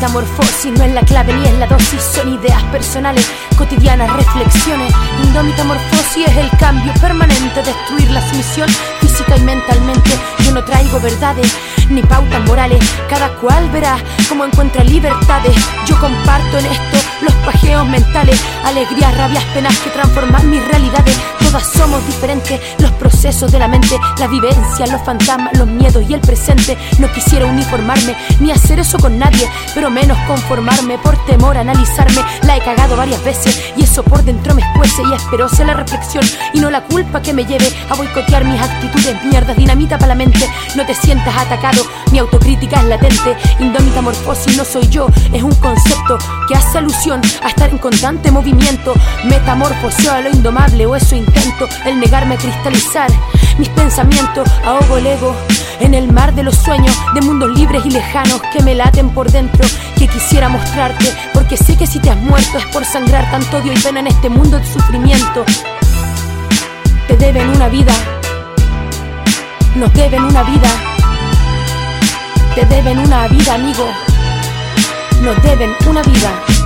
Indomitamorfosis no es la clave ni es la dosis, son ideas personales, cotidianas reflexiones. Indomitamorfosis es el cambio permanente, destruir la sumisión física y mentalmente. Yo no traigo verdades ni pautas morales, cada cual verá cómo encuentra libertades. Yo comparto en esto los pajeos mentales, alegrías, rabias, penas que transforman mis realidades. Todas somos diferentes, los procesos de la mente, las vivencias, los fantasmas, los miedos y el presente. No quisiera uniformarme ni hacer eso con nadie, pero menos conformarme por temor a analizarme. La he cagado varias veces y eso por dentro me escuece y esperóse la reflexión y no la culpa que me lleve a boicotear mis actitudes. Mierdas, dinamita para la mente, no te sientas atacado, mi autocrítica es latente. Indomitamorfosis no soy yo, es un concepto que hace alusión a estar en constante movimiento. Metamorfoseo a lo indomable, o eso intento, el negarme a cristalizar mis pensamientos. Ahogo el ego en el mar de los sueños, de mundos libres y lejanos que me laten por dentro, que quisiera mostrarte, porque sé que si te has muerto es por sangrar tanto odio y pena en este mundo de sufrimiento. Te deben una vida, nos deben una vida, te deben una vida, amigo, nos deben una vida.